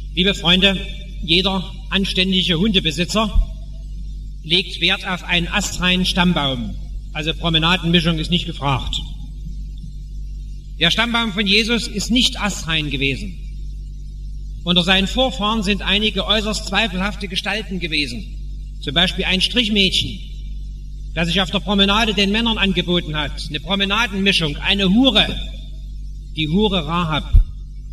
Liebe Freunde, jeder anständige Hundebesitzer legt Wert auf einen astreinen Stammbaum. Also Promenadenmischung ist nicht gefragt. Der Stammbaum von Jesus ist nicht astrein gewesen. Unter seinen Vorfahren sind einige äußerst zweifelhafte Gestalten gewesen. Zum Beispiel ein Strichmädchen, das sich auf der Promenade den Männern angeboten hat. Eine Promenadenmischung, eine Hure, die Hure Rahab.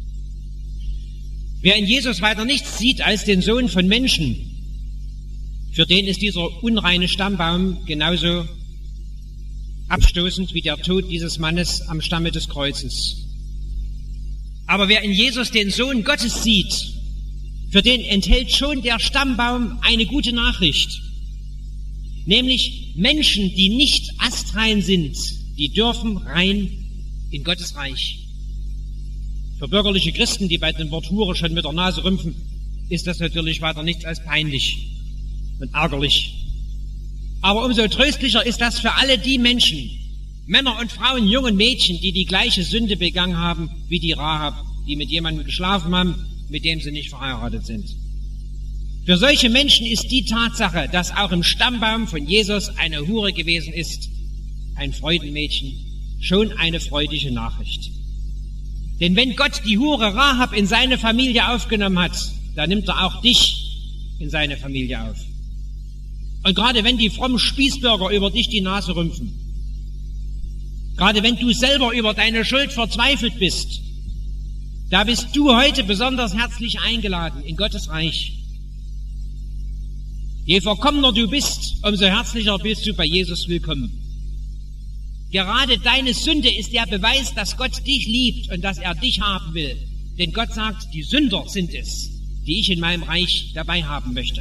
Wer in Jesus weiter nichts sieht als den Sohn von Menschen, für den ist dieser unreine Stammbaum genauso abstoßend wie der Tod dieses Mannes am Stamme des Kreuzes. Aber wer in Jesus den Sohn Gottes sieht, für den enthält schon der Stammbaum eine gute Nachricht. Nämlich Menschen, die nicht astrein sind, die dürfen rein in Gottes Reich. Für bürgerliche Christen, die bei dem Wort Hure schon mit der Nase rümpfen, ist das natürlich weiter nichts als peinlich und ärgerlich. Aber umso tröstlicher ist das für alle die Menschen, Männer und Frauen, jungen Mädchen, die die gleiche Sünde begangen haben wie die Rahab, die mit jemandem geschlafen haben, mit dem sie nicht verheiratet sind. Für solche Menschen ist die Tatsache, dass auch im Stammbaum von Jesus eine Hure gewesen ist, ein Freudenmädchen, schon eine freudige Nachricht. Denn wenn Gott die Hure Rahab in seine Familie aufgenommen hat, dann nimmt er auch dich in seine Familie auf. Und gerade wenn die frommen Spießbürger über dich die Nase rümpfen, gerade wenn du selber über deine Schuld verzweifelt bist, da bist du heute besonders herzlich eingeladen in Gottes Reich. Je verkommener du bist, umso herzlicher bist du bei Jesus willkommen. Gerade deine Sünde ist der Beweis, dass Gott dich liebt und dass er dich haben will. Denn Gott sagt, die Sünder sind es, die ich in meinem Reich dabei haben möchte.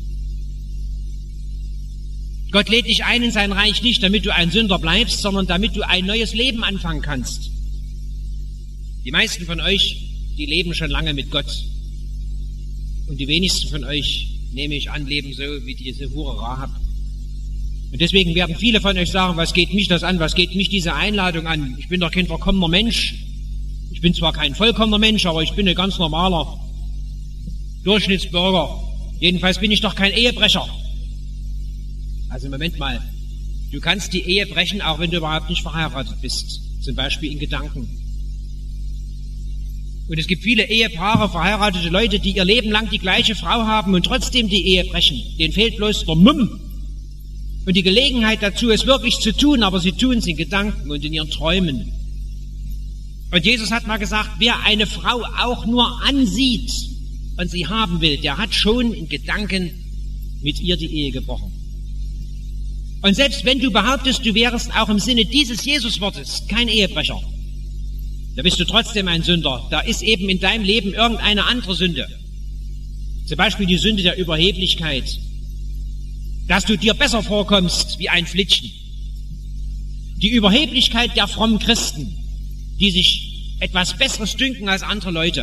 Gott lädt dich ein in sein Reich nicht, damit du ein Sünder bleibst, sondern damit du ein neues Leben anfangen kannst. Die meisten von euch, die leben schon lange mit Gott. Und die wenigsten von euch, nehme ich an, leben so wie diese Hure Rahab. Und deswegen werden viele von euch sagen, was geht mich das an, was geht mich diese Einladung an? Ich bin doch kein verkommener Mensch. Ich bin zwar kein vollkommener Mensch, aber ich bin ein ganz normaler Durchschnittsbürger. Jedenfalls bin ich doch kein Ehebrecher. Also Moment mal, du kannst die Ehe brechen, auch wenn du überhaupt nicht verheiratet bist. Zum Beispiel in Gedanken. Und es gibt viele Ehepaare, verheiratete Leute, die ihr Leben lang die gleiche Frau haben und trotzdem die Ehe brechen. Denen fehlt bloß der Mumm und die Gelegenheit dazu, es wirklich zu tun, aber sie tun es in Gedanken und in ihren Träumen. Und Jesus hat mal gesagt, wer eine Frau auch nur ansieht und sie haben will, der hat schon in Gedanken mit ihr die Ehe gebrochen. Und selbst wenn du behauptest, du wärst auch im Sinne dieses Jesuswortes kein Ehebrecher, da bist du trotzdem ein Sünder. Da ist eben in deinem Leben irgendeine andere Sünde. Zum Beispiel die Sünde der Überheblichkeit. Dass du dir besser vorkommst wie ein Flittchen. Die Überheblichkeit der frommen Christen, die sich etwas Besseres dünken als andere Leute.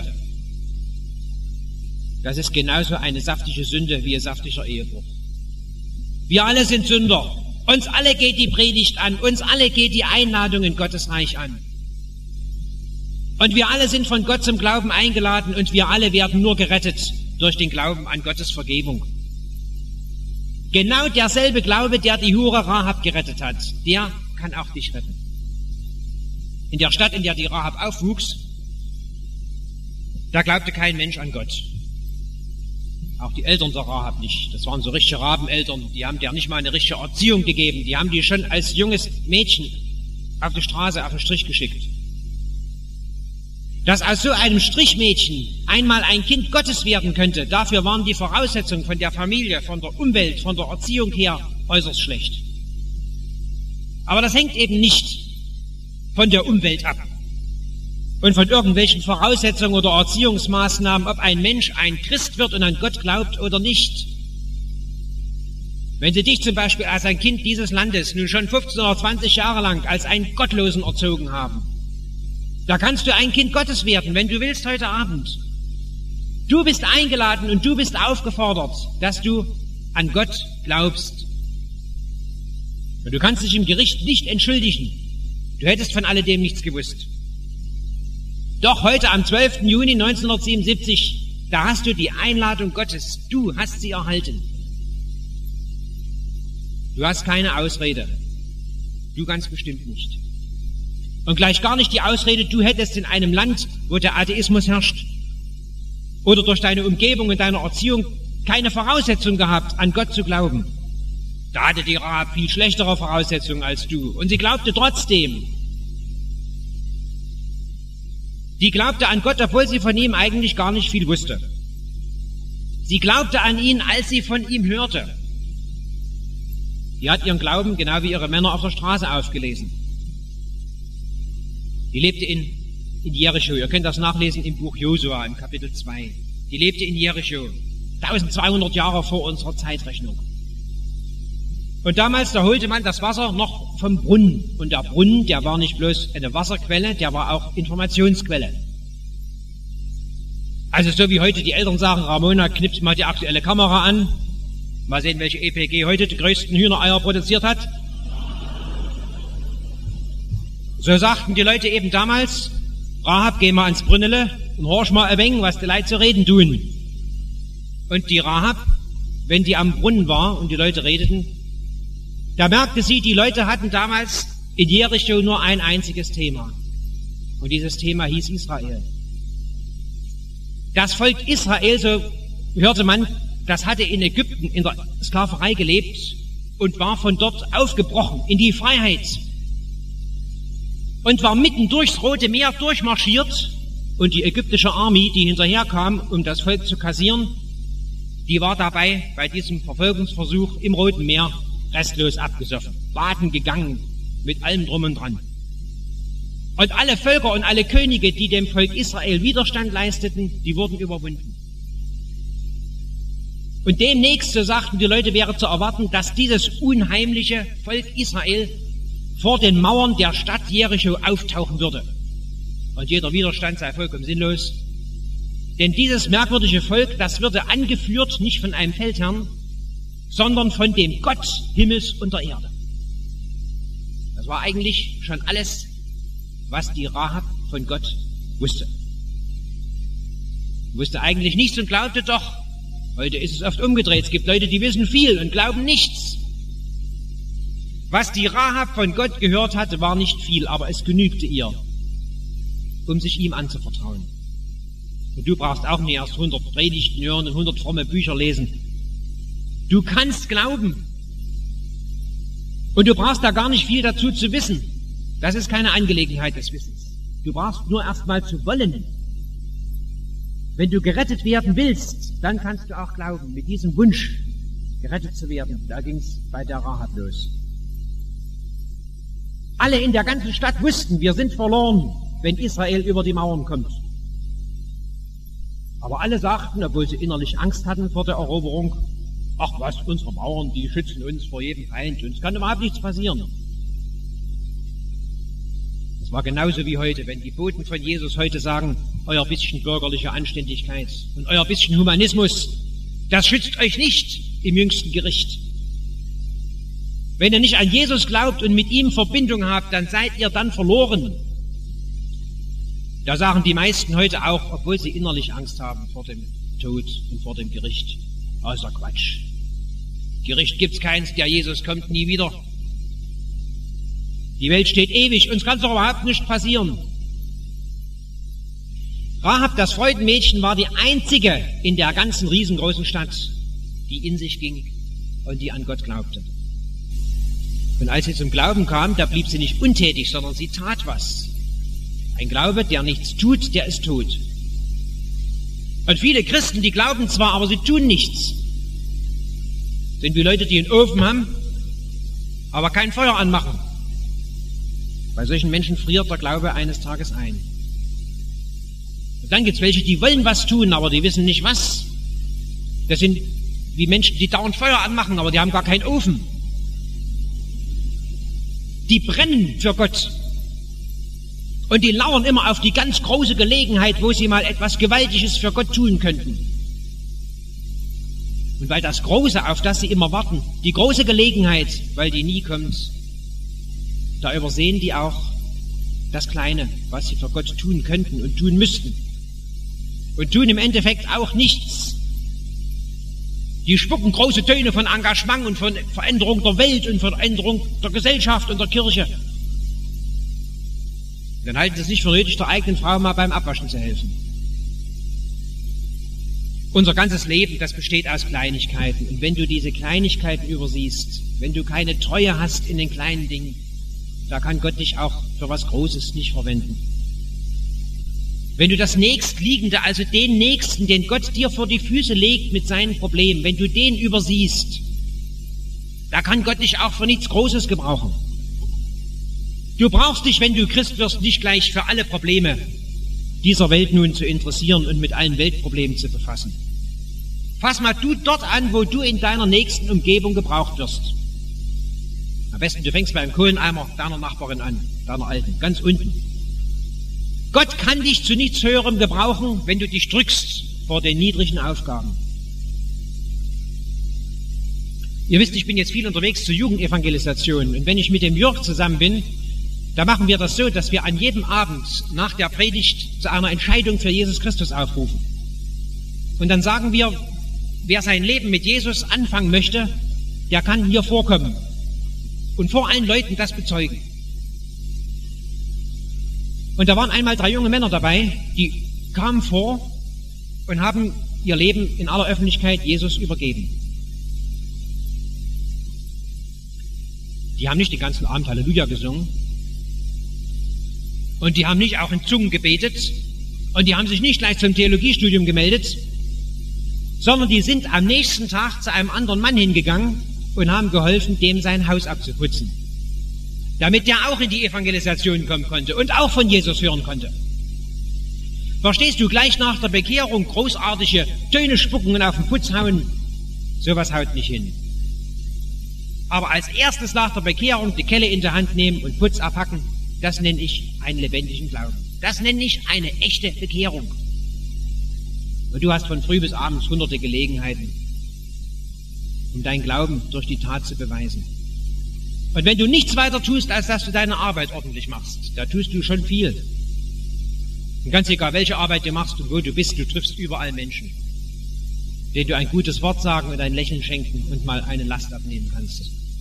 Das ist genauso eine saftige Sünde wie ein saftiger Ehebruch. Wir alle sind Sünder. Uns alle geht die Predigt an. Uns alle geht die Einladung in Gottes Reich an. Und wir alle sind von Gott zum Glauben eingeladen und wir alle werden nur gerettet durch den Glauben an Gottes Vergebung. Genau derselbe Glaube, der die Hure Rahab gerettet hat, der kann auch dich retten. In der Stadt, in der die Rahab aufwuchs, da glaubte kein Mensch an Gott. Auch die Eltern der Rahab nicht. Das waren so richtige Rabeneltern, die haben der nicht mal eine richtige Erziehung gegeben. Die haben die schon als junges Mädchen auf die Straße, auf den Strich geschickt. Dass aus so einem Strichmädchen einmal ein Kind Gottes werden könnte, dafür waren die Voraussetzungen von der Familie, von der Umwelt, von der Erziehung her äußerst schlecht. Aber das hängt eben nicht von der Umwelt ab und von irgendwelchen Voraussetzungen oder Erziehungsmaßnahmen, ob ein Mensch ein Christ wird und an Gott glaubt oder nicht. Wenn sie dich zum Beispiel als ein Kind dieses Landes nun schon 15 oder 20 Jahre lang als einen Gottlosen erzogen haben, da kannst du ein Kind Gottes werden, wenn du willst, heute Abend. Du bist eingeladen und du bist aufgefordert, dass du an Gott glaubst. Und du kannst dich im Gericht nicht entschuldigen. Du hättest von alledem nichts gewusst. Doch heute am 12. Juni 1977 Da hast du die Einladung Gottes. Du hast sie erhalten. Du hast keine Ausrede. Du ganz bestimmt nicht. Und gleich gar nicht die Ausrede, du hättest in einem Land, wo der Atheismus herrscht, oder durch deine Umgebung und deine Erziehung keine Voraussetzung gehabt, an Gott zu glauben. Da hatte die Rahab viel schlechtere Voraussetzungen als du. Und sie glaubte trotzdem. Die glaubte an Gott, obwohl sie von ihm eigentlich gar nicht viel wusste. Sie glaubte an ihn, als sie von ihm hörte. Die hat ihren Glauben, genau wie ihre Männer, auf der Straße aufgelesen. Die lebte in Jericho. Ihr könnt das nachlesen im Buch Josua, im Kapitel 2. Die lebte in Jericho, 1200 Jahre vor unserer Zeitrechnung. Und damals, da holte man das Wasser noch vom Brunnen. Und der Brunnen, der war nicht bloß eine Wasserquelle, der war auch Informationsquelle. Also so wie heute die Eltern sagen, Ramona, knipst mal die aktuelle Kamera an. Mal sehen, welche EPG heute die größten Hühnereier produziert hat. So sagten die Leute eben damals, Rahab, geh mal ans Brünnele und horch mal ein wenig, was die Leute zu reden tun. Und die Rahab, wenn die am Brunnen war und die Leute redeten, da merkte sie, die Leute hatten damals in Jericho nur ein einziges Thema. Und dieses Thema hieß Israel. Das Volk Israel, so hörte man, das hatte in Ägypten in der Sklaverei gelebt und war von dort aufgebrochen in die Freiheit. Und war mitten durchs Rote Meer durchmarschiert und die ägyptische Armee, die hinterherkam, um das Volk zu kassieren, die war dabei bei diesem Verfolgungsversuch im Roten Meer restlos abgesoffen, baden gegangen, mit allem drum und dran. Und alle Völker und alle Könige, die dem Volk Israel Widerstand leisteten, die wurden überwunden. Und demnächst, so sagten die Leute, wäre zu erwarten, dass dieses unheimliche Volk Israel vor den Mauern der Stadt Jericho auftauchen würde. Und jeder Widerstand sei vollkommen sinnlos. Denn dieses merkwürdige Volk, das würde angeführt nicht von einem Feldherrn, sondern von dem Gott Himmels und der Erde. Das war eigentlich schon alles, was die Rahab von Gott wusste. Sie wusste eigentlich nichts und glaubte doch. Heute ist es oft umgedreht. Es gibt Leute, die wissen viel und glauben nichts. Was die Rahab von Gott gehört hatte, war nicht viel, aber es genügte ihr, um sich ihm anzuvertrauen. Und du brauchst auch nicht erst 100 Predigten hören und 100 fromme Bücher lesen. Du kannst glauben. Und du brauchst da gar nicht viel dazu zu wissen. Das ist keine Angelegenheit des Wissens. Du brauchst nur erst mal zu wollen. Wenn du gerettet werden willst, dann kannst du auch glauben. Mit diesem Wunsch, gerettet zu werden, da ging es bei der Rahab los. Alle in der ganzen Stadt wussten, wir sind verloren, wenn Israel über die Mauern kommt. Aber alle sagten, obwohl sie innerlich Angst hatten vor der Eroberung, ach was, unsere Mauern, die schützen uns vor jedem Feind, uns kann überhaupt nichts passieren. Das war genauso wie heute, wenn die Boten von Jesus heute sagen, euer bisschen bürgerliche Anständigkeit und euer bisschen Humanismus, das schützt euch nicht im jüngsten Gericht. Wenn ihr nicht an Jesus glaubt und mit ihm Verbindung habt, dann seid ihr dann verloren. Da sagen die meisten heute auch, obwohl sie innerlich Angst haben vor dem Tod und vor dem Gericht. Außer Quatsch. Gericht gibt's keins, der Jesus kommt nie wieder. Die Welt steht ewig, uns kann doch überhaupt nichts passieren. Rahab, das Freudenmädchen, war die einzige in der ganzen riesengroßen Stadt, die in sich ging und die an Gott glaubte. Und als sie zum Glauben kam, da blieb sie nicht untätig, sondern sie tat was. Ein Glaube, der nichts tut, der ist tot. Und viele Christen, die glauben zwar, aber sie tun nichts. Sind wie Leute, die einen Ofen haben, aber kein Feuer anmachen. Bei solchen Menschen friert der Glaube eines Tages ein. Und dann gibt es welche, die wollen was tun, aber die wissen nicht was. Das sind wie Menschen, die dauernd Feuer anmachen, aber die haben gar keinen Ofen. Die brennen für Gott. Und die lauern immer auf die ganz große Gelegenheit, wo sie mal etwas Gewaltiges für Gott tun könnten. Und weil das Große, auf das sie immer warten, die große Gelegenheit, weil die nie kommt, da übersehen die auch das Kleine, was sie für Gott tun könnten und tun müssten. und tun im Endeffekt auch nichts. Die spucken große Töne von Engagement und von Veränderung der Welt und von Veränderung der Gesellschaft und der Kirche. Dann halten sie es nicht für nötig, der eigenen Frau mal beim Abwaschen zu helfen. Unser ganzes Leben, das besteht aus Kleinigkeiten. Und wenn du diese Kleinigkeiten übersiehst, wenn du keine Treue hast in den kleinen Dingen, da kann Gott dich auch für was Großes nicht verwenden. Wenn du das Nächstliegende, also den Nächsten, den Gott dir vor die Füße legt mit seinen Problemen, wenn du den übersiehst, da kann Gott dich auch für nichts Großes gebrauchen. Du brauchst dich, wenn du Christ wirst, nicht gleich für alle Probleme dieser Welt nun zu interessieren und mit allen Weltproblemen zu befassen. Fass mal du dort an, wo du in deiner nächsten Umgebung gebraucht wirst. Am besten, du fängst beim Kohleneimer deiner Nachbarin an, deiner Alten, ganz unten. Gott kann dich zu nichts Höherem gebrauchen, wenn du dich drückst vor den niedrigen Aufgaben. Ihr wisst, ich bin jetzt viel unterwegs zur Jugendevangelisation. Und wenn ich mit dem Jörg zusammen bin, da machen wir das so, dass wir an jedem Abend nach der Predigt zu einer Entscheidung für Jesus Christus aufrufen. Und dann sagen wir, wer sein Leben mit Jesus anfangen möchte, der kann hier vorkommen und vor allen Leuten das bezeugen. Und da waren einmal 3 junge Männer dabei, die kamen vor und haben ihr Leben in aller Öffentlichkeit Jesus übergeben. Die haben nicht den ganzen Abend Halleluja gesungen und die haben nicht auch in Zungen gebetet und die haben sich nicht gleich zum Theologiestudium gemeldet, sondern die sind am nächsten Tag zu einem anderen Mann hingegangen und haben geholfen, dem sein Haus abzuputzen, damit der auch in die Evangelisation kommen konnte und auch von Jesus hören konnte. Verstehst du, gleich nach der Bekehrung großartige Töne spucken und auf den Putz hauen, sowas haut nicht hin. Aber als erstes nach der Bekehrung die Kelle in der Hand nehmen und Putz abhacken, das nenne ich einen lebendigen Glauben. Das nenne ich eine echte Bekehrung. Und du hast von früh bis abends hunderte Gelegenheiten, um deinen Glauben durch die Tat zu beweisen. Und wenn du nichts weiter tust, als dass du deine Arbeit ordentlich machst, da tust du schon viel. Und ganz egal, welche Arbeit du machst und wo du bist, du triffst überall Menschen, denen du ein gutes Wort sagen und ein Lächeln schenken und mal eine Last abnehmen kannst.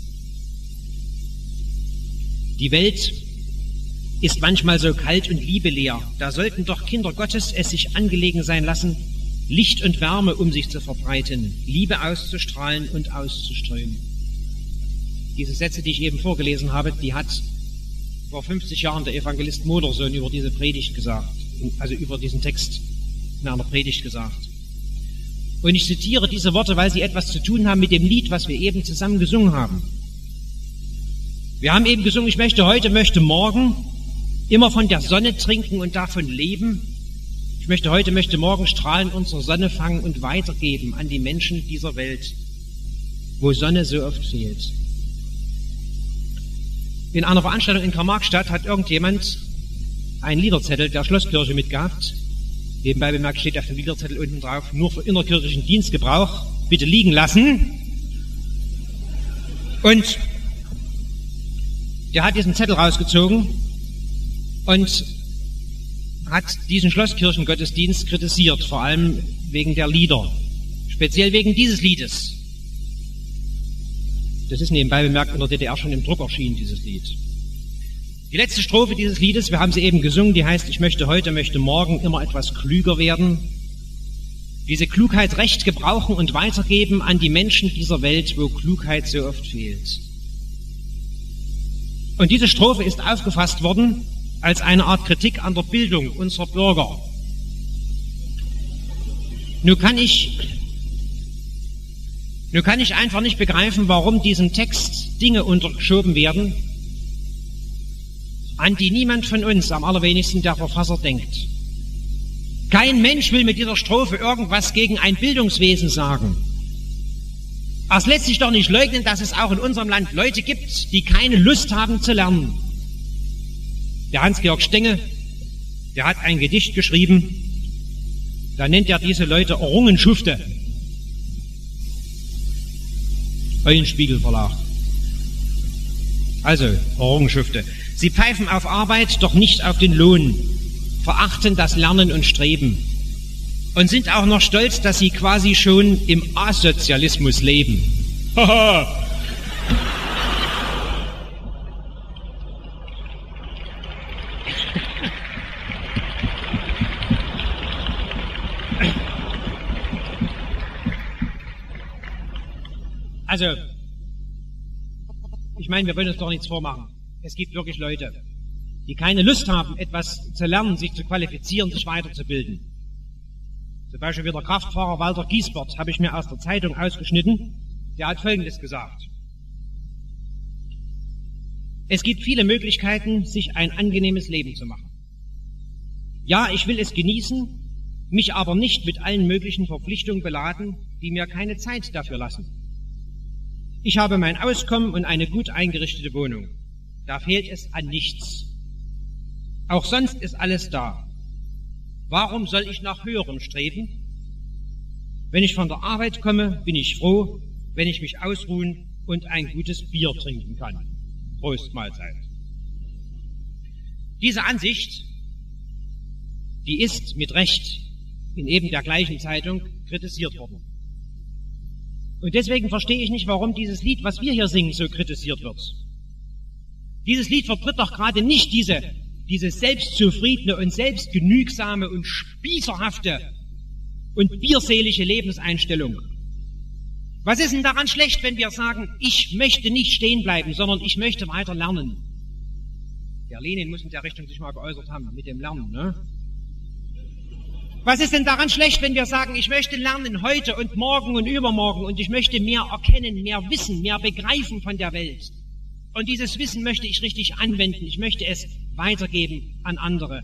Die Welt ist manchmal so kalt und liebeleer. Da sollten doch Kinder Gottes es sich angelegen sein lassen, Licht und Wärme um sich zu verbreiten, Liebe auszustrahlen und auszuströmen. Diese Sätze, die ich eben vorgelesen habe, die hat vor 50 Jahren der Evangelist Modersohn über diese Predigt gesagt, also über diesen Text in einer Predigt gesagt. Und ich zitiere diese Worte, weil sie etwas zu tun haben mit dem Lied, was wir eben zusammen gesungen haben. Wir haben eben gesungen, ich möchte heute, möchte morgen immer von der Sonne trinken und davon leben. Ich möchte heute, möchte morgen Strahlen unserer Sonne fangen und weitergeben an die Menschen dieser Welt, wo Sonne so oft fehlt. In einer Veranstaltung in Karl-Marx-Stadt hat irgendjemand einen Liederzettel der Schlosskirche mitgehabt. Nebenbei bemerkt steht auf dem Liederzettel unten drauf, nur für innerkirchlichen Dienstgebrauch, bitte liegen lassen. Und der hat diesen Zettel rausgezogen und hat diesen Schlosskirchengottesdienst kritisiert, vor allem wegen der Lieder, speziell wegen dieses Liedes. Das ist nebenbei bemerkt in der DDR schon im Druck erschienen, dieses Lied. Die letzte Strophe dieses Liedes, wir haben sie eben gesungen, die heißt, ich möchte heute, möchte morgen immer etwas klüger werden. Diese Klugheit recht gebrauchen und weitergeben an die Menschen dieser Welt, wo Klugheit so oft fehlt. Und diese Strophe ist aufgefasst worden als eine Art Kritik an der Bildung unserer Bürger. Nun kann ich einfach nicht begreifen, warum diesem Text Dinge untergeschoben werden, an die niemand von uns, am allerwenigsten der Verfasser, denkt. Kein Mensch will mit dieser Strophe irgendwas gegen ein Bildungswesen sagen. Es lässt sich doch nicht leugnen, dass es auch in unserem Land Leute gibt, die keine Lust haben zu lernen. Der Hans-Georg Stenge, der hat ein Gedicht geschrieben, da nennt er diese Leute Errungenschufte. Eulenspiegel Verlag. Also, Errungenschufte. Sie pfeifen auf Arbeit, doch nicht auf den Lohn, verachten das Lernen und Streben. und sind auch noch stolz, dass sie quasi schon im Asozialismus leben. Haha! Also, ich meine, wir wollen uns doch nichts vormachen. Es gibt wirklich Leute, die keine Lust haben, etwas zu lernen, sich zu qualifizieren, sich weiterzubilden. Zum Beispiel wie der Kraftfahrer Walter Giesbert, habe ich mir aus der Zeitung ausgeschnitten, der hat Folgendes gesagt. Es gibt viele Möglichkeiten, sich ein angenehmes Leben zu machen. Ja, ich will es genießen, mich aber nicht mit allen möglichen Verpflichtungen beladen, die mir keine Zeit dafür lassen. Ich habe mein Auskommen und eine gut eingerichtete Wohnung. Da fehlt es an nichts. Auch sonst ist alles da. Warum soll ich nach Höherem streben? Wenn ich von der Arbeit komme, bin ich froh, wenn ich mich ausruhen und ein gutes Bier trinken kann. Prost, Mahlzeit. Diese Ansicht, die ist mit Recht in eben der gleichen Zeitung kritisiert worden. Und deswegen verstehe ich nicht, warum dieses Lied, was wir hier singen, so kritisiert wird. Dieses Lied vertritt doch gerade nicht diese selbstzufriedene und selbstgenügsame und spießerhafte und bierselige Lebenseinstellung. Was ist denn daran schlecht, wenn wir sagen, ich möchte nicht stehen bleiben, sondern ich möchte weiter lernen? Der Lenin muss in der Richtung sich mal geäußert haben mit dem Lernen, ne? Was ist denn daran schlecht, wenn wir sagen, ich möchte lernen heute und morgen und übermorgen und ich möchte mehr erkennen, mehr wissen, mehr begreifen von der Welt? Und dieses Wissen möchte ich richtig anwenden, ich möchte es weitergeben an andere.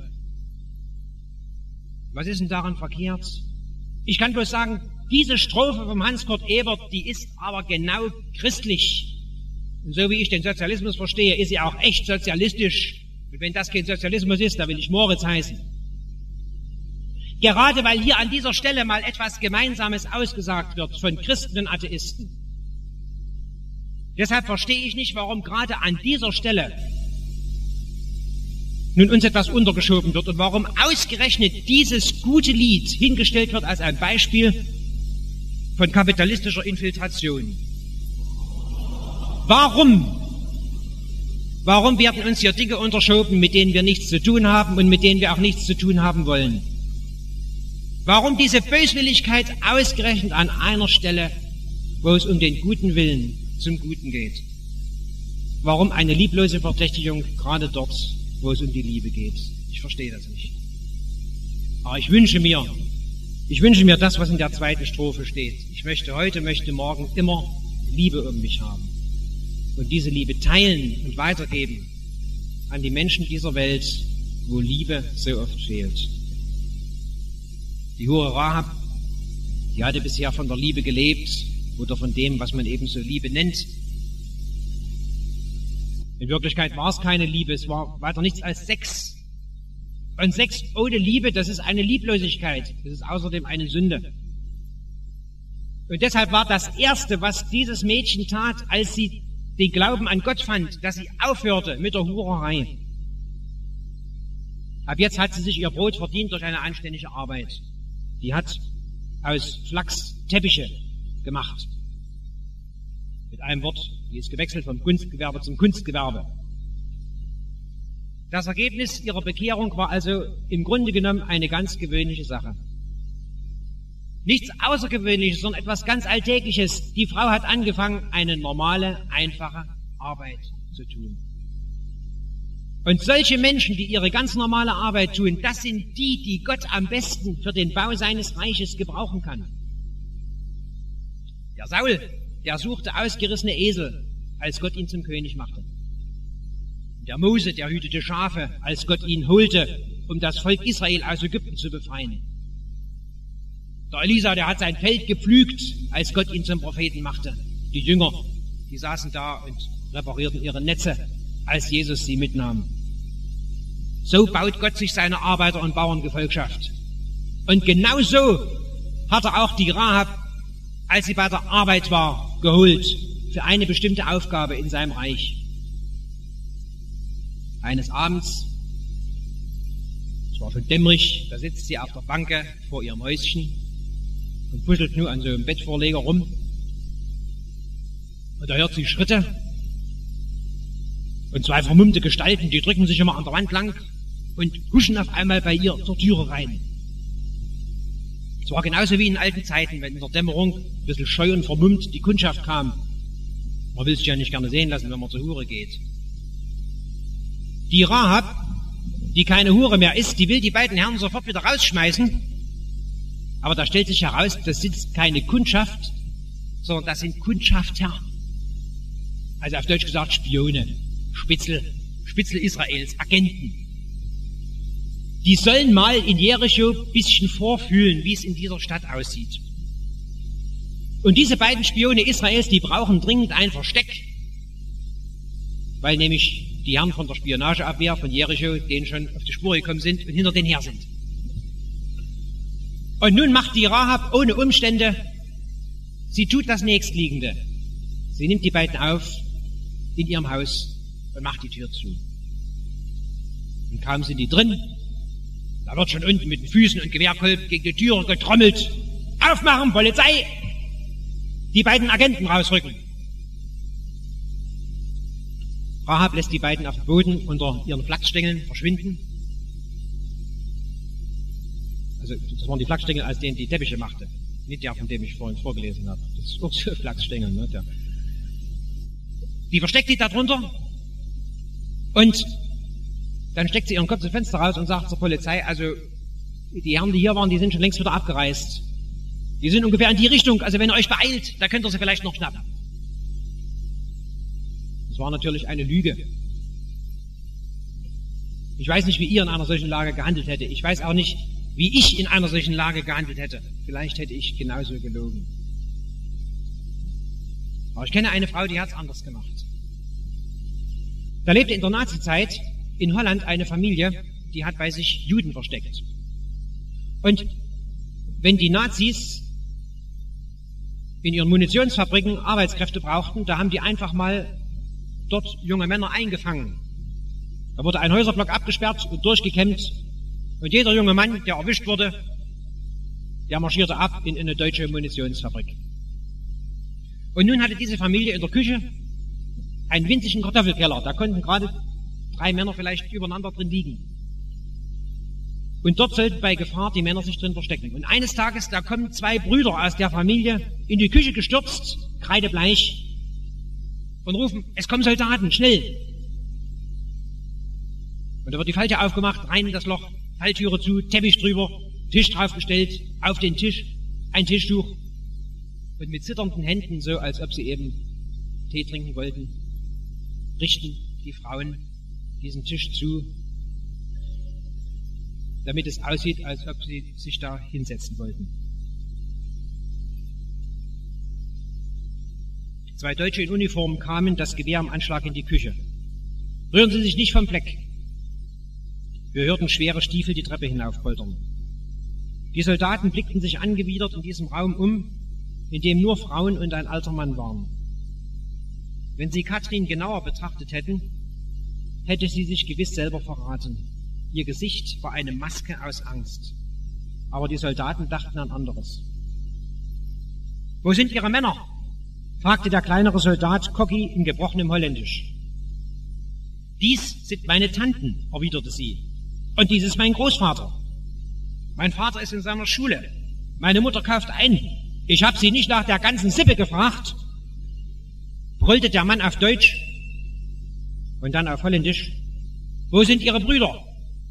Was ist denn daran verkehrt? Ich kann bloß sagen, diese Strophe vom Hans-Kurt Ebert, die ist aber genau christlich. Und so wie ich den Sozialismus verstehe, ist sie auch echt sozialistisch. Und wenn das kein Sozialismus ist, dann will ich Moritz heißen. Gerade weil hier an dieser Stelle mal etwas Gemeinsames ausgesagt wird von Christen und Atheisten. Deshalb verstehe ich nicht, warum gerade an dieser Stelle nun uns etwas untergeschoben wird und warum ausgerechnet dieses gute Lied hingestellt wird als ein Beispiel von kapitalistischer Infiltration. Warum? Warum werden uns hier Dinge unterschoben, mit denen wir nichts zu tun haben und mit denen wir auch nichts zu tun haben wollen? Warum diese Böswilligkeit ausgerechnet an einer Stelle, wo es um den guten Willen zum Guten geht? Warum eine lieblose Verdächtigung gerade dort, wo es um die Liebe geht? Ich verstehe das nicht. Aber ich wünsche mir das, was in der zweiten Strophe steht. Ich möchte heute, möchte morgen immer Liebe um mich haben. Und diese Liebe teilen und weitergeben an die Menschen dieser Welt, wo Liebe so oft fehlt. Die Hure Rahab, die hatte bisher von der Liebe gelebt oder von dem, was man eben so Liebe nennt. In Wirklichkeit war es keine Liebe, es war weiter nichts als Sex. Und Sex ohne Liebe, das ist eine Lieblosigkeit, das ist außerdem eine Sünde. Und deshalb war das Erste, was dieses Mädchen tat, als sie den Glauben an Gott fand, dass sie aufhörte mit der Hurerei. Ab jetzt hat sie sich ihr Brot verdient durch eine anständige Arbeit. Die hat aus Flachs Teppiche gemacht. Mit einem Wort, die ist gewechselt vom Kunstgewerbe zum Kunstgewerbe. Das Ergebnis ihrer Bekehrung war also im Grunde genommen eine ganz gewöhnliche Sache. Nichts Außergewöhnliches, sondern etwas ganz Alltägliches. Die Frau hat angefangen, eine normale, einfache Arbeit zu tun. Und solche Menschen, die ihre ganz normale Arbeit tun, das sind die, die Gott am besten für den Bau seines Reiches gebrauchen kann. Der Saul, der suchte ausgerissene Esel, als Gott ihn zum König machte. Der Mose, der hütete Schafe, als Gott ihn holte, um das Volk Israel aus Ägypten zu befreien. Der Elisa, der hat sein Feld gepflügt, als Gott ihn zum Propheten machte. Die Jünger, die saßen da und reparierten ihre Netze, als Jesus sie mitnahm. So baut Gott sich seine Arbeiter- und Bauerngefolgschaft. Und genau so hat er auch die Rahab, als sie bei der Arbeit war, geholt für eine bestimmte Aufgabe in seinem Reich. Eines Abends war schon dämmerig, da sitzt sie auf der Banke vor ihrem Häuschen und puschelt nur an so einem Bettvorleger rum. Und da hört sie Schritte und zwei vermummte Gestalten, die drücken sich immer an der Wand lang und huschen auf einmal bei ihr zur Türe rein. Es war genauso wie in alten Zeiten, wenn in der Dämmerung ein bisschen scheu und vermummt die Kundschaft kam. Man will sich ja nicht gerne sehen lassen, wenn man zur Hure geht. Die Rahab, die keine Hure mehr ist, die will die beiden Herren sofort wieder rausschmeißen. Aber da stellt sich heraus, das sitzt keine Kundschaft, sondern das sind Kundschafter. Also auf Deutsch gesagt Spione, Spitzel Israels, Agenten. Die sollen mal in Jericho ein bisschen vorfühlen, wie es in dieser Stadt aussieht. Und diese beiden Spione Israels, die brauchen dringend ein Versteck, weil nämlich die Herren von der Spionageabwehr von Jericho denen schon auf die Spur gekommen sind und hinter denen her sind. Und nun macht die Rahab ohne Umstände, sie tut das Nächstliegende. Sie nimmt die beiden auf in ihrem Haus und macht die Tür zu. Und kaum sind die drin, da wird schon unten mit den Füßen und Gewehrkolben gegen die Türe getrommelt. Aufmachen, Polizei! Die beiden Agenten rausrücken. Rahab lässt die beiden auf dem Boden unter ihren Flachsstängeln verschwinden. Also das waren die Flachsstängel, als denen die Teppiche machte. Nicht der, von dem ich vorhin vorgelesen habe. Das ist auch so Flachsstängel. Ne? Die versteckt die da drunter und dann steckt sie ihren Kopf zum Fenster raus und sagt zur Polizei, also die Herren, die hier waren, die sind schon längst wieder abgereist. Die sind ungefähr in die Richtung, also wenn ihr euch beeilt, da könnt ihr sie vielleicht noch schnappen. Das war natürlich eine Lüge. Ich weiß nicht, wie ihr in einer solchen Lage gehandelt hätte. Ich weiß auch nicht, wie ich in einer solchen Lage gehandelt hätte. Vielleicht hätte ich genauso gelogen. Aber ich kenne eine Frau, die hat es anders gemacht. Da lebte in der Nazizeit in Holland eine Familie, die hat bei sich Juden versteckt. Und wenn die Nazis in ihren Munitionsfabriken Arbeitskräfte brauchten, da haben die einfach mal dort junge Männer eingefangen. Da wurde ein Häuserblock abgesperrt und durchgekämmt. Und jeder junge Mann, der erwischt wurde, der marschierte ab in eine deutsche Munitionsfabrik. Und nun hatte diese Familie in der Küche einen winzigen Kartoffelkeller. Da konnten gerade 3 Männer vielleicht übereinander drin liegen. Und dort sollten bei Gefahr die Männer sich drin verstecken. Und eines Tages, da kommen 2 Brüder aus der Familie in die Küche gestürzt, kreidebleich, und rufen, es kommen Soldaten, schnell! Und da wird die Falte aufgemacht, rein in das Loch, Falltüre zu, Teppich drüber, Tisch draufgestellt, auf den Tisch, ein Tischtuch. Und mit zitternden Händen, so als ob sie eben Tee trinken wollten, richten die Frauen diesen Tisch zu, damit es aussieht, als ob sie sich da hinsetzen wollten. 2 Deutsche in Uniform kamen, das Gewehr am Anschlag in die Küche. Rühren Sie sich nicht vom Fleck. Wir hörten schwere Stiefel die Treppe hinaufpoltern. Die Soldaten blickten sich angewidert in diesem Raum um, in dem nur Frauen und ein alter Mann waren. Wenn sie Katrin genauer betrachtet hätten, hätte sie sich gewiss selber verraten. Ihr Gesicht war eine Maske aus Angst. Aber die Soldaten dachten an anderes. »Wo sind Ihre Männer?« fragte der kleinere Soldat Cocky in gebrochenem Holländisch. »Dies sind meine Tanten«, erwiderte sie. »Und dies ist mein Großvater. Mein Vater ist in seiner Schule. Meine Mutter kauft ein. Ich habe sie nicht nach der ganzen Sippe gefragt«, brüllte der Mann auf Deutsch und dann auf Holländisch. »Wo sind Ihre Brüder?«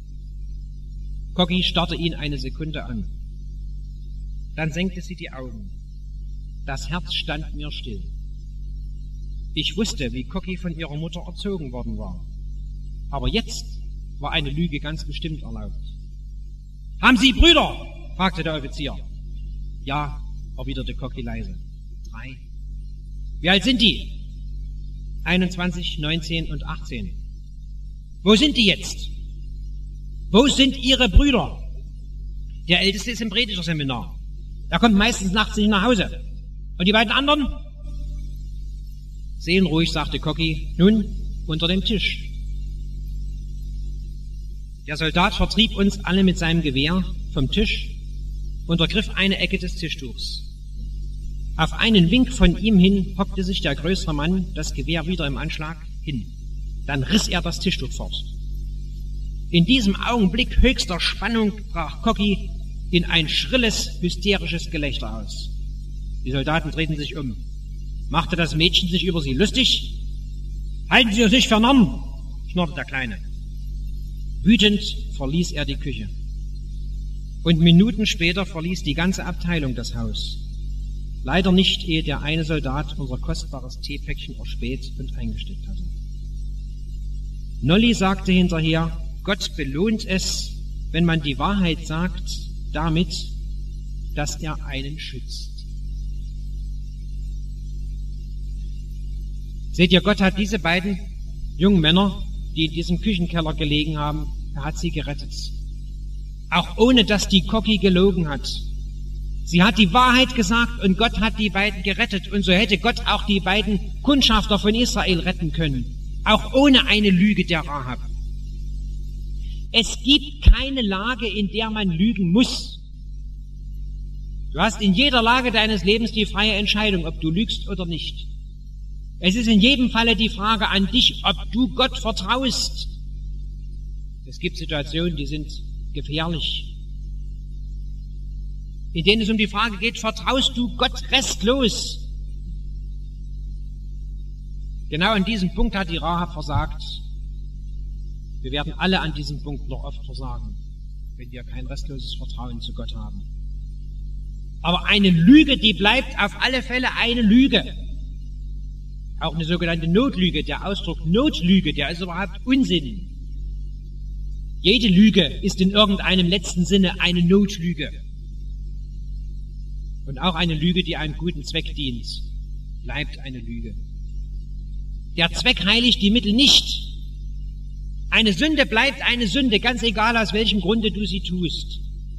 Cocky starrte ihn eine Sekunde an. Dann senkte sie die Augen. Das Herz stand mir still. Ich wusste, wie Cocky von ihrer Mutter erzogen worden war. Aber jetzt war eine Lüge ganz bestimmt erlaubt. »Haben Sie Brüder?« fragte der Offizier. »Ja«, erwiderte Cocky leise. 3. »Wie alt sind die?« 21, 19 und 18. »Wo sind die jetzt?« »Wo sind Ihre Brüder?« Der Älteste ist im Predigerseminar. Er kommt meistens nachts nicht nach Hause. Und die beiden anderen? Seelenruhig sagte Cocky, nun, unter dem Tisch. Der Soldat vertrieb uns alle mit seinem Gewehr vom Tisch und ergriff eine Ecke des Tischtuchs. Auf einen Wink von ihm hin hockte sich der größere Mann, das Gewehr wieder im Anschlag, hin. Dann riss er das Tischtuch fort. In diesem Augenblick höchster Spannung brach Cocky in ein schrilles, hysterisches Gelächter aus. Die Soldaten drehten sich um. Machte das Mädchen sich über sie lustig? Halten Sie uns nicht für Narren, schnurrte der Kleine. Wütend verließ er die Küche. Und Minuten später verließ die ganze Abteilung das Haus. Leider nicht, ehe der eine Soldat unser kostbares Teepäckchen erspäht und eingesteckt hatte. Nolli sagte hinterher, Gott belohnt es, wenn man die Wahrheit sagt, damit, dass er einen schützt. Seht ihr, Gott hat diese beiden jungen Männer, die in diesem Küchenkeller gelegen haben, er hat sie gerettet. Auch ohne, dass die Cocky gelogen hat. Sie hat die Wahrheit gesagt und Gott hat die beiden gerettet. Und so hätte Gott auch die beiden Kundschafter von Israel retten können. Auch ohne eine Lüge der Rahab. Es gibt keine Lage, in der man lügen muss. Du hast in jeder Lage deines Lebens die freie Entscheidung, ob du lügst oder nicht. Es ist in jedem Falle die Frage an dich, ob du Gott vertraust. Es gibt Situationen, die sind gefährlich, in denen es um die Frage geht, vertraust du Gott restlos? Genau an diesem Punkt hat die Rahab versagt. Wir werden alle an diesem Punkt noch oft versagen, wenn wir kein restloses Vertrauen zu Gott haben. Aber eine Lüge, die bleibt auf alle Fälle eine Lüge. Auch eine sogenannte Notlüge, der Ausdruck Notlüge, der ist überhaupt Unsinn. Jede Lüge ist in irgendeinem letzten Sinne eine Notlüge. Und auch eine Lüge, die einem guten Zweck dient, bleibt eine Lüge. Der Zweck heiligt die Mittel nicht. Eine Sünde bleibt eine Sünde, ganz egal aus welchem Grunde du sie tust.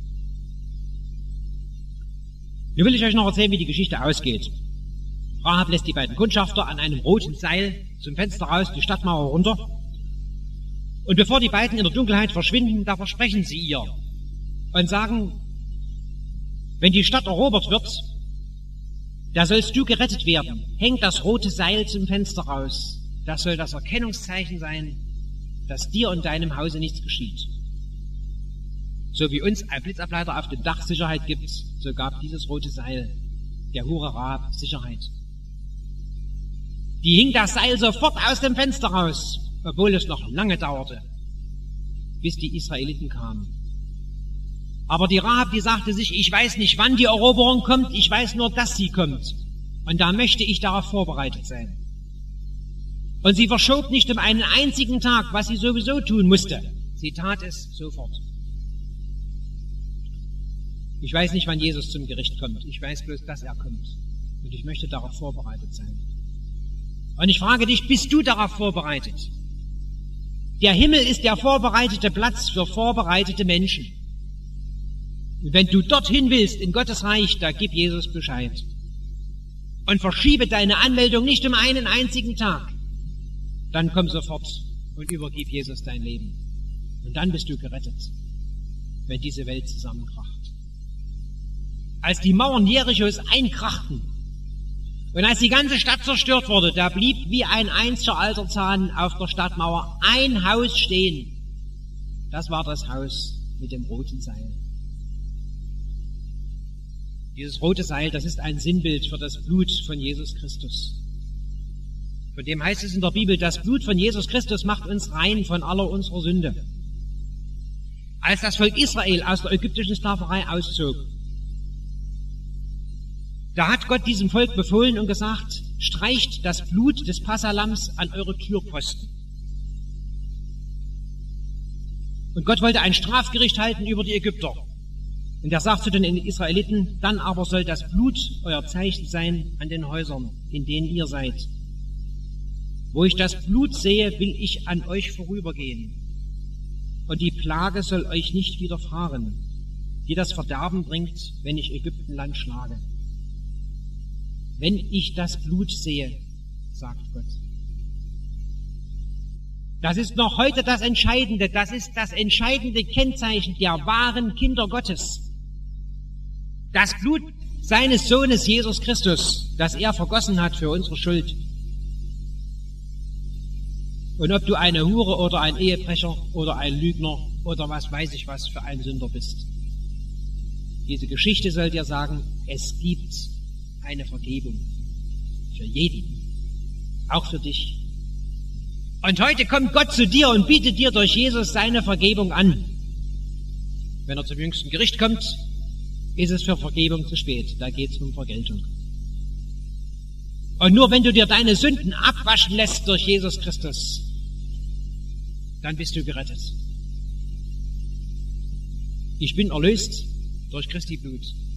Nun will ich euch noch erzählen, wie die Geschichte ausgeht. Rahab lässt die beiden Kundschafter an einem roten Seil zum Fenster raus, die Stadtmauer runter. Und bevor die beiden in der Dunkelheit verschwinden, da versprechen sie ihr und sagen, wenn die Stadt erobert wird, da sollst du gerettet werden. Häng das rote Seil zum Fenster raus. Das soll das Erkennungszeichen sein, dass dir und deinem Hause nichts geschieht. So wie uns ein Blitzableiter auf dem Dach Sicherheit gibt, so gab dieses rote Seil der Hure Rahab Sicherheit. Die hing das Seil sofort aus dem Fenster raus, obwohl es noch lange dauerte, bis die Israeliten kamen. Aber die Rahab, die sagte sich, ich weiß nicht, wann die Eroberung kommt, ich weiß nur, dass sie kommt. Und da möchte ich darauf vorbereitet sein. Und sie verschob nicht um einen einzigen Tag, was sie sowieso tun musste. Sie tat es sofort. Ich weiß nicht, wann Jesus zum Gericht kommt. Ich weiß bloß, dass er kommt. Und ich möchte darauf vorbereitet sein. Und ich frage dich, bist du darauf vorbereitet? Der Himmel ist der vorbereitete Platz für vorbereitete Menschen. Und wenn du dorthin willst, in Gottes Reich, da gib Jesus Bescheid. Und verschiebe deine Anmeldung nicht um einen einzigen Tag. Dann komm sofort und übergib Jesus dein Leben. Und dann bist du gerettet, wenn diese Welt zusammenkracht. Als die Mauern Jerichos einkrachten und als die ganze Stadt zerstört wurde, da blieb wie ein einziger alter Zahn auf der Stadtmauer ein Haus stehen. Das war das Haus mit dem roten Seil. Dieses rote Seil, das ist ein Sinnbild für das Blut von Jesus Christus. Von dem heißt es in der Bibel, das Blut von Jesus Christus macht uns rein von aller unserer Sünde. Als das Volk Israel aus der ägyptischen Sklaverei auszog, da hat Gott diesem Volk befohlen und gesagt, streicht das Blut des Passalams an eure Türpfosten. Und Gott wollte ein Strafgericht halten über die Ägypter. Und er sagt zu den Israeliten, dann aber soll das Blut euer Zeichen sein an den Häusern, in denen ihr seid. Wo ich das Blut sehe, will ich an euch vorübergehen. Und die Plage soll euch nicht widerfahren, die das Verderben bringt, wenn ich Ägyptenland schlage. Wenn ich das Blut sehe, sagt Gott. Das ist noch heute das Entscheidende. Das ist das entscheidende Kennzeichen der wahren Kinder Gottes. Das Blut seines Sohnes Jesus Christus, das er vergossen hat für unsere Schuld. Und ob du eine Hure oder ein Ehebrecher oder ein Lügner oder was weiß ich was für ein Sünder bist. Diese Geschichte soll dir sagen, es gibt eine Vergebung für jeden, auch für dich. Und heute kommt Gott zu dir und bietet dir durch Jesus seine Vergebung an. Wenn er zum jüngsten Gericht kommt, ist es für Vergebung zu spät. Da geht es um Vergeltung. Und nur wenn du dir deine Sünden abwaschen lässt durch Jesus Christus, dann bist du gerettet. Ich bin erlöst durch Christi Blut.